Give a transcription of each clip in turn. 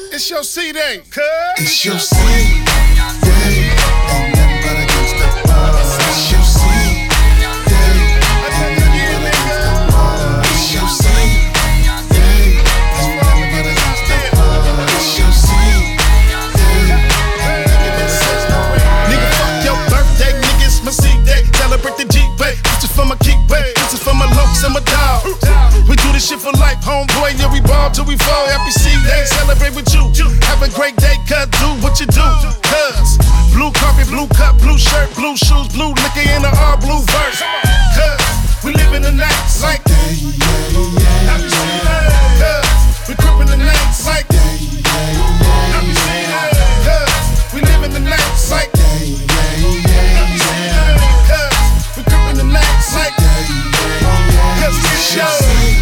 It's your C-Day. It's your C-Day. Ain't nothing but a gangsta buzz. It's your C-Day. Ain't nothing but a gangsta buzz. It's your C-Day. Ain't nothing but a gangsta buzz. It's your C-Day. Ain't nothing but a gangsta buzz. Nigga, fuck your birthday, nigga, it's my C-Day. Celebrate the G-Pay. This is for my keep-pay. This is for my lokes and my dogs. We do this shit for life, homeboy. Yeah, we ball till we fall. Happy C-Day, celebrate with you. Have a great day, cuz do what you do. Cuz blue carpet, blue cup, blue shirt, blue shoes, blue liquor in the all blue verse. Cuz we live in the nights like Happy C-Day. Cuz we crippin' the nights like Happy C-Day. Cuz we live in the nights like Happy C-Day. Cuz we crippin' the nights like Cuz it's your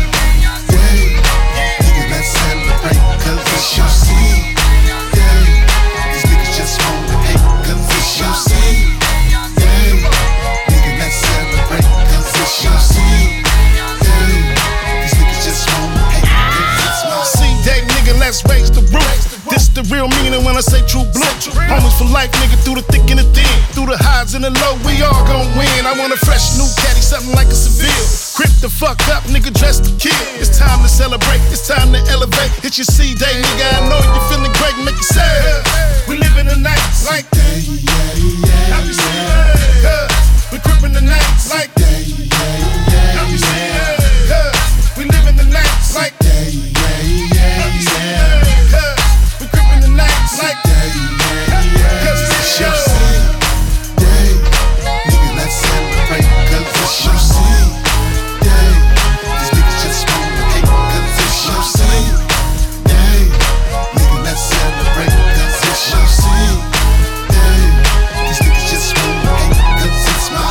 Nigga, let's celebrate, cause it's your C-Day. These niggas just wanna hate, cause it's your C-Day. Nigga, let's celebrate, cause it's your C-Day. These niggas just wanna hate, cause it's my C-Day, nigga, let's raise the roof. This the real meaning when I say true blue. Homies for life, nigga, through the thick and the thin. Through the highs and the low, we all gon' win. I want a fresh new caddy, something like a Seville. Grip the fuck up, nigga, dress to kill. It's time to celebrate, it's time to elevate. It's your C-Day, nigga, I know you're feeling great, make you sad. We live in the nights like Happy C-Day. We crippin' the nights like Happy C-Day. We live in the nights like Happy C-Day. We crippin' the nights like cause it's your C-Day. Nigga, let's celebrate, cause it's your C-Day. These niggas just wanna hate, cause it's your C-Day. Nigga, let's celebrate, cause it's your C-Day. These niggas just wanna hate, cause it's my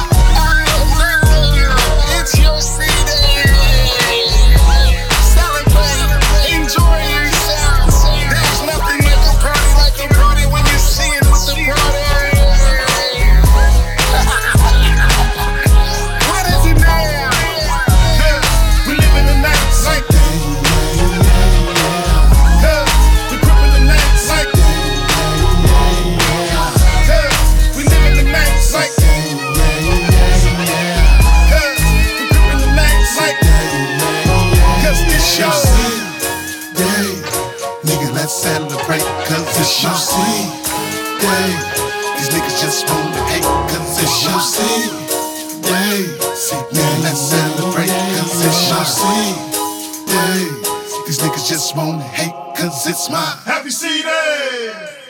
It's your C-Day. Celebrate, enjoy yourself. There's nothing like a party when you see it with the party. What is it now? we live in the nights like we crippin' the nights like we live in the nights like we crippin' the nights like cause it's your C-Day. Nigga, let's celebrate, cause it's your C-Day. These niggas just wanna hate, cause it's your C-Day. Nigga, let's celebrate, cause it's your C-Day. These niggas just wanna hate, cause it's my Happy C-Day.